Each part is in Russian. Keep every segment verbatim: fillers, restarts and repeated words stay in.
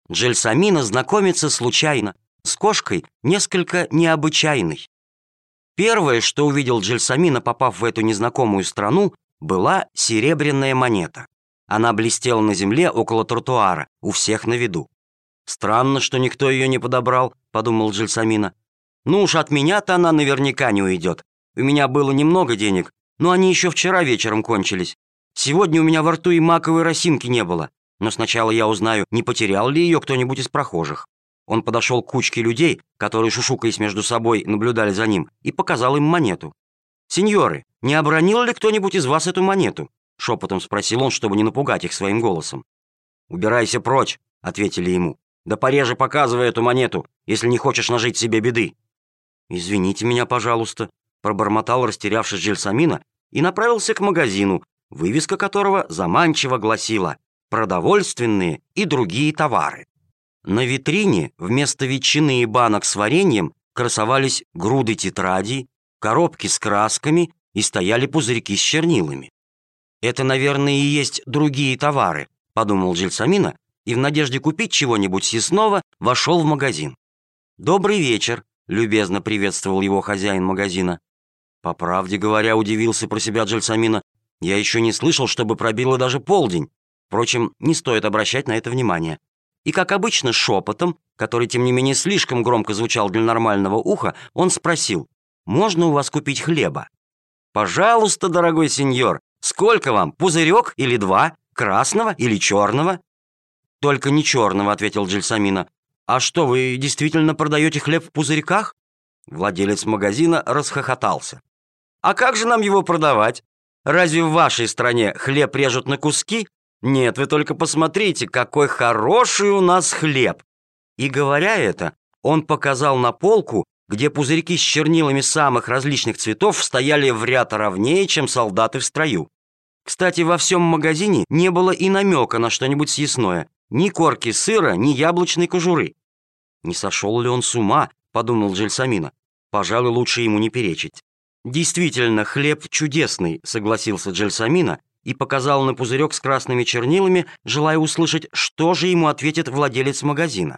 Джельсомино знакомится случайно, с кошкой несколько необычайной. Первое, что увидел Джельсомино, попав в эту незнакомую страну, была серебряная монета. Она блестела на земле около тротуара, у всех на виду. «Странно, что никто ее не подобрал», — подумал Джельсомино. «Ну уж от меня-то она наверняка не уйдет. У меня было немного денег, но они еще вчера вечером кончились. Сегодня у меня во рту и маковой росинки не было. Но сначала я узнаю, не потерял ли ее кто-нибудь из прохожих». Он подошел к кучке людей, которые, шушукаясь между собой, наблюдали за ним, и показал им монету. «Сеньоры, не обронил ли кто-нибудь из вас эту монету?» — шепотом спросил он, чтобы не напугать их своим голосом. «Убирайся прочь», — ответили ему. «Да пореже показывай эту монету, если не хочешь нажить себе беды». «Извините меня, пожалуйста», — пробормотал растерявшись Джельсомино и направился к магазину, вывеска которого заманчиво гласила «Продовольственные и другие товары». На витрине вместо ветчины и банок с вареньем красовались груды тетрадей, коробки с красками и стояли пузырьки с чернилами. «Это, наверное, и есть другие товары», — подумал Джельсомино, и в надежде купить чего-нибудь съестного вошел в магазин. «Добрый вечер», — любезно приветствовал его хозяин магазина. По правде говоря, удивился про себя Джельсомино. «Я еще не слышал, чтобы пробило даже полдень. Впрочем, не стоит обращать на это внимание». И, как обычно, шепотом, который, тем не менее, слишком громко звучал для нормального уха, он спросил: «Можно у вас купить хлеба?» «Пожалуйста, дорогой сеньор. Сколько вам, пузырек или два? Красного или черного?» «Только не черного», — ответил Джельсомино. «А что, вы действительно продаете хлеб в пузырьках?» Владелец магазина расхохотался. «А как же нам его продавать? Разве в вашей стране хлеб режут на куски? Нет, вы только посмотрите, какой хороший у нас хлеб!» И говоря это, он показал на полку, где пузырьки с чернилами самых различных цветов стояли в ряд ровнее, чем солдаты в строю. Кстати, во всем магазине не было и намека на что-нибудь съестное, ни корки сыра, ни яблочной кожуры. «Не сошел ли он с ума?» — подумал Джельсомино. «Пожалуй, лучше ему не перечить». «Действительно, хлеб чудесный», — согласился Джельсомино и показал на пузырек с красными чернилами, желая услышать, что же ему ответит владелец магазина.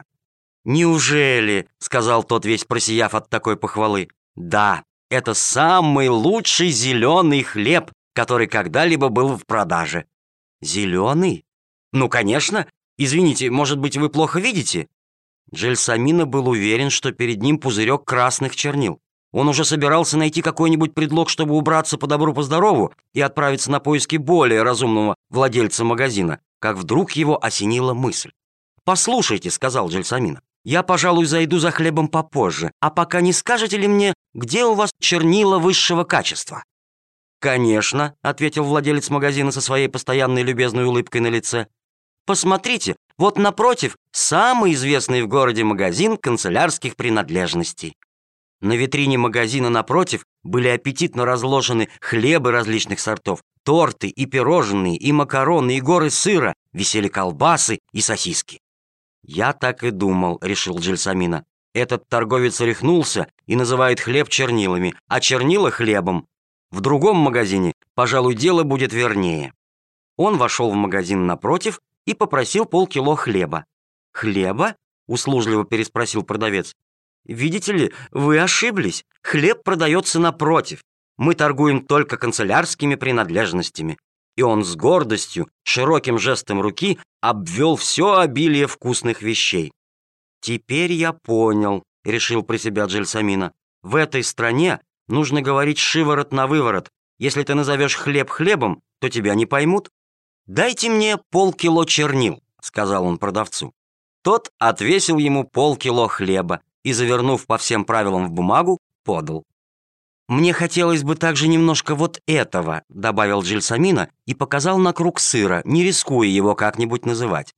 «Неужели?» — сказал тот, весь просияв от такой похвалы. «Да, это самый лучший зеленый хлеб, который когда-либо был в продаже». «Зеленый? Ну, конечно. Извините, может быть, вы плохо видите?» Джельсомино был уверен, что перед ним пузырек красных чернил. Он уже собирался найти какой-нибудь предлог, чтобы убраться по добру, по здорову и отправиться на поиски более разумного владельца магазина, как вдруг его осенила мысль. «Послушайте», — сказал Джельсомино, — «я, пожалуй, зайду за хлебом попозже, а пока не скажете ли мне, где у вас чернила высшего качества?» «Конечно», — ответил владелец магазина со своей постоянной любезной улыбкой на лице. «Посмотрите, вот напротив самый известный в городе магазин канцелярских принадлежностей». На витрине магазина напротив были аппетитно разложены хлебы различных сортов, торты и пирожные, и макароны, и горы сыра, висели колбасы и сосиски. «Я так и думал», — решил Джельсомино. «Этот торговец рехнулся и называет хлеб чернилами, а чернила хлебом. В другом магазине, пожалуй, дело будет вернее». Он вошел в магазин напротив и попросил полкило хлеба. «Хлеба?» — услужливо переспросил продавец. «Видите ли, вы ошиблись. Хлеб продается напротив. Мы торгуем только канцелярскими принадлежностями». И он с гордостью, широким жестом руки обвел все обилие вкусных вещей. «Теперь я понял», — решил про себя Джельсомино. «В этой стране нужно говорить шиворот на выворот. Если ты назовешь хлеб хлебом, то тебя не поймут». «Дайте мне полкило чернил», — сказал он продавцу. Тот отвесил ему полкило хлеба и, завернув по всем правилам в бумагу, подал. «Мне хотелось бы также немножко вот этого», — добавил Джельсомино и показал на круг сыра, не рискуя его как-нибудь называть.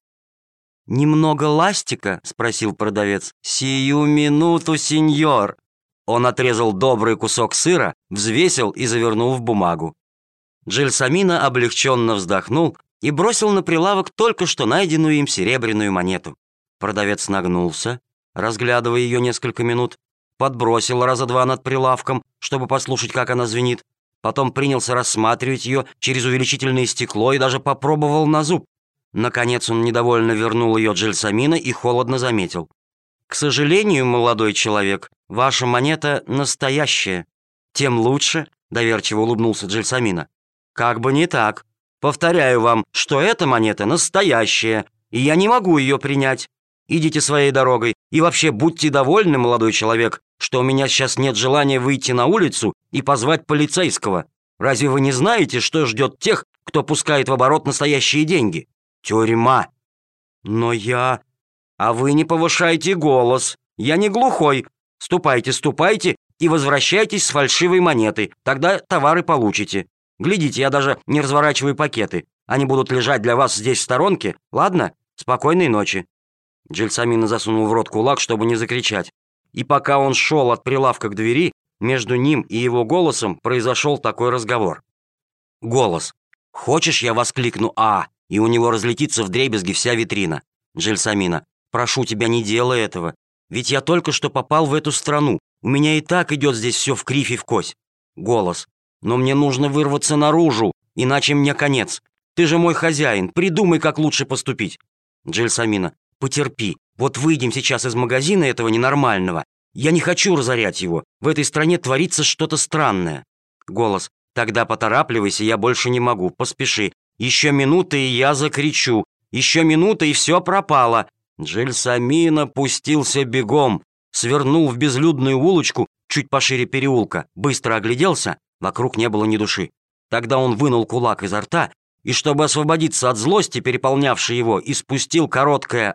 «Немного ластика?» — спросил продавец. «Сию минуту, сеньор!» Он отрезал добрый кусок сыра, взвесил и завернул в бумагу. Джельсомино облегченно вздохнул и бросил на прилавок только что найденную им серебряную монету. Продавец нагнулся, разглядывая ее несколько минут, подбросил раза два над прилавком, чтобы послушать, как она звенит, потом принялся рассматривать ее через увеличительное стекло и даже попробовал на зуб. Наконец он недовольно вернул ее Джельсомино и холодно заметил. «К сожалению, молодой человек, ваша монета настоящая». «Тем лучше», — доверчиво улыбнулся Джельсомино. «Как бы не так. Повторяю вам, что эта монета настоящая, и я не могу ее принять. Идите своей дорогой, и вообще будьте довольны, молодой человек, что у меня сейчас нет желания выйти на улицу и позвать полицейского. Разве вы не знаете, что ждет тех, кто пускает в оборот настоящие деньги? Тюрьма». «Но я...» «А вы не повышайте голос. Я не глухой. Ступайте, ступайте и возвращайтесь с фальшивой монетой. Тогда товары получите. Глядите, я даже не разворачиваю пакеты. Они будут лежать для вас здесь в сторонке. Ладно? Спокойной ночи». Джельсомино засунул в рот кулак, чтобы не закричать. И пока он шел от прилавка к двери, между ним и его голосом произошел такой разговор. Голос. «Хочешь, я воскликну «А», и у него разлетится вдребезги вся витрина?» Джельсомино. «Прошу тебя, не делай этого. Ведь я только что попал в эту страну. У меня и так идет здесь все в кривь и в кось». Голос. «Но мне нужно вырваться наружу, иначе мне конец. Ты же мой хозяин, придумай, как лучше поступить». Джельсомино. «Потерпи. Вот выйдем сейчас из магазина этого ненормального. Я не хочу разорять его. В этой стране творится что-то странное». Голос. «Тогда поторапливайся, я больше не могу. Поспеши. Еще минута, и я закричу. Еще минута, и все пропало». Джельсомино пустился бегом, свернул в безлюдную улочку чуть пошире переулка, быстро огляделся, вокруг не было ни души. Тогда он вынул кулак изо рта и, чтобы освободиться от злости, переполнявшей его, испустил короткое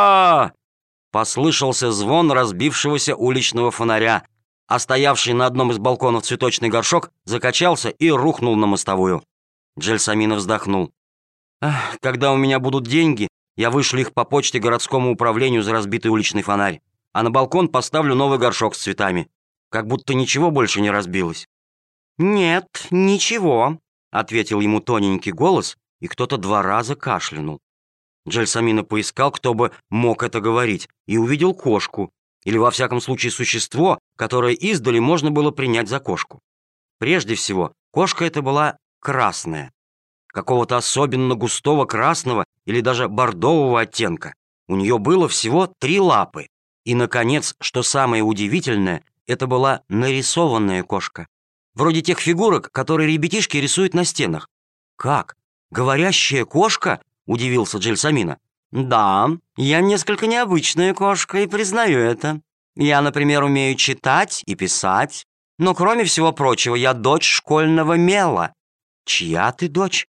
а, Послышался звон разбившегося уличного фонаря, а стоявший на одном из балконов цветочный горшок закачался и рухнул на мостовую. Джельсомино вздохнул. «Ах, когда у меня будут деньги, я вышлю их по почте городскому управлению за разбитый уличный фонарь, а на балкон поставлю новый горшок с цветами. Как будто ничего больше не разбилось». «Нет, ничего», — ответил ему тоненький голос, и кто-то два раза кашлянул. Джельсомино поискал, кто бы мог это говорить, и увидел кошку, или во всяком случае существо, которое издали можно было принять за кошку. Прежде всего, кошка эта была красная, какого-то особенно густого красного или даже бордового оттенка. У нее было всего три лапы. И, наконец, что самое удивительное, это была нарисованная кошка. Вроде тех фигурок, которые ребятишки рисуют на стенах. «Как? Говорящая кошка?» — удивился Джельсомино. «Да, я несколько необычная кошка, и признаю это. Я, например, умею читать и писать, но, кроме всего прочего, я дочь школьного мела». «Чья ты дочь?»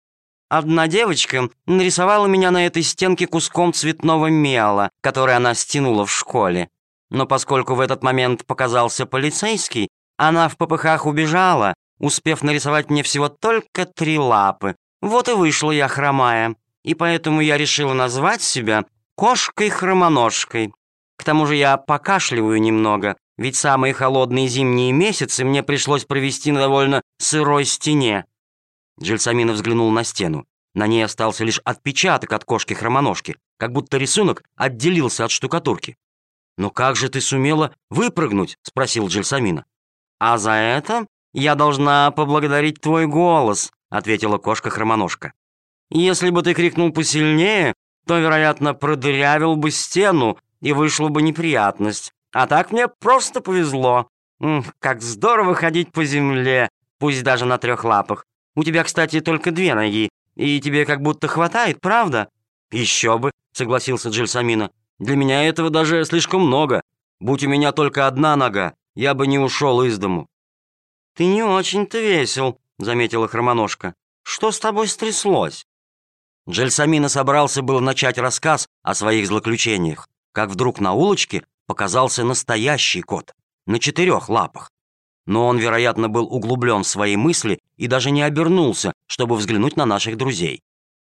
«Одна девочка нарисовала меня на этой стенке куском цветного мела, который она стянула в школе. Но поскольку в этот момент показался полицейский, она в попыхах убежала, успев нарисовать мне всего только три лапы. Вот и вышла я хромая, и поэтому я решила назвать себя кошкой-хромоножкой. К тому же я покашливаю немного, ведь самые холодные зимние месяцы мне пришлось провести на довольно сырой стене». Джельсомино взглянул на стену. На ней остался лишь отпечаток от кошки-хромоножки, как будто рисунок отделился от штукатурки. «Но как же ты сумела выпрыгнуть?» — спросил Джельсомино. «А за это я должна поблагодарить твой голос», — ответила кошка-хромоножка. «Если бы ты крикнул посильнее, то, вероятно, продырявил бы стену, и вышла бы неприятность. А так мне просто повезло. М, как здорово ходить по земле, пусть даже на трех лапах. У тебя, кстати, только две ноги, и тебе как будто хватает, правда?» «Еще бы», — согласился Джельсомино. «Для меня этого даже слишком много. Будь у меня только одна нога, я бы не ушел из дому». «Ты не очень-то весел», — заметила хромоножка. «Что с тобой стряслось?» Джельсомино собрался было начать рассказ о своих злоключениях, как вдруг на улочке показался настоящий кот на четырех лапах. Но он, вероятно, был углублен в свои мысли и даже не обернулся, чтобы взглянуть на наших друзей.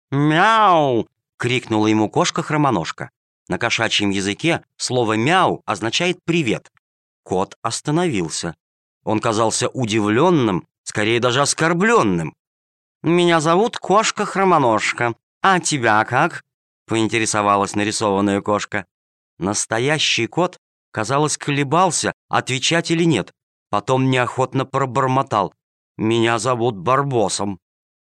«Мяу!» — крикнула ему кошка-хромоножка. На кошачьем языке слово «мяу» означает «привет». Кот остановился. Он казался удивленным, скорее даже оскорбленным. «Меня зовут Кошка-хромоножка. А тебя как?» — поинтересовалась нарисованная кошка. Настоящий кот, казалось, колебался, отвечать или нет. Потом неохотно пробормотал. «Меня зовут Барбосом».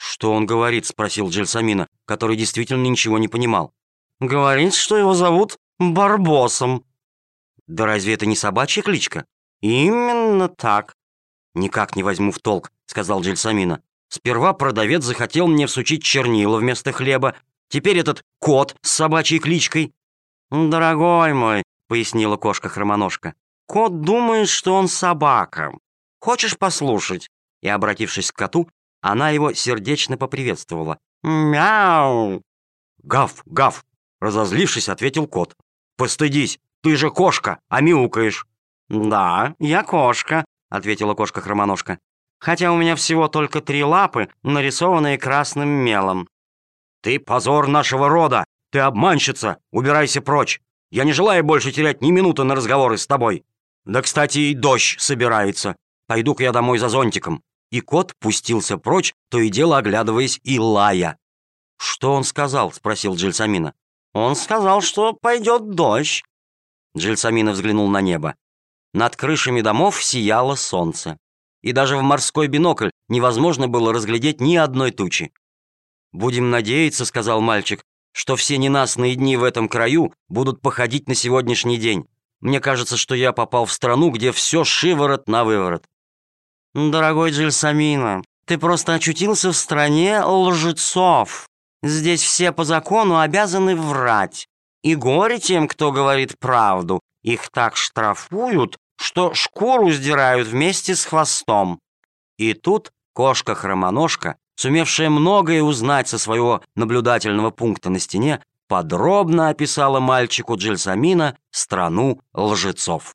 «Что он говорит?» — спросил Джельсомино, который действительно ничего не понимал. «Говорит, что его зовут Барбосом». «Да разве это не собачья кличка?» «Именно так». «Никак не возьму в толк», — сказал Джельсомино. «Сперва продавец захотел мне всучить чернила вместо хлеба, теперь этот кот с собачьей кличкой». «Дорогой мой», — пояснила кошка-хромоножка, «кот думает, что он собака. Хочешь послушать?» И, обратившись к коту, она его сердечно поприветствовала. «Мяу!» «Гав, гав!» — разозлившись, ответил кот. «Постыдись, ты же кошка, а мяукаешь». «Да, я кошка», — ответила кошка-хромоножка, «хотя у меня всего только три лапы, нарисованные красным мелом». «Ты позор нашего рода! Ты обманщица! Убирайся прочь! Я не желаю больше терять ни минуты на разговоры с тобой! Да, кстати, и дождь собирается. Пойду-ка я домой за зонтиком». И кот пустился прочь, то и дело оглядываясь и лая. «Что он сказал?» — спросил Джельсомино. «Он сказал, что пойдет дождь». Джельсомино взглянул на небо. Над крышами домов сияло солнце. И даже в морской бинокль невозможно было разглядеть ни одной тучи. «Будем надеяться, — сказал мальчик, — что все ненастные дни в этом краю будут походить на сегодняшний день. Мне кажется, что я попал в страну, где все шиворот на выворот». «Дорогой Джельсомино, ты просто очутился в стране лжецов. Здесь все по закону обязаны врать. И горе тем, кто говорит правду. Их так штрафуют, что шкуру сдирают вместе с хвостом». И тут кошка-хромоножка, сумевшая многое узнать со своего наблюдательного пункта на стене, подробно описала мальчику Джельсомино страну лжецов.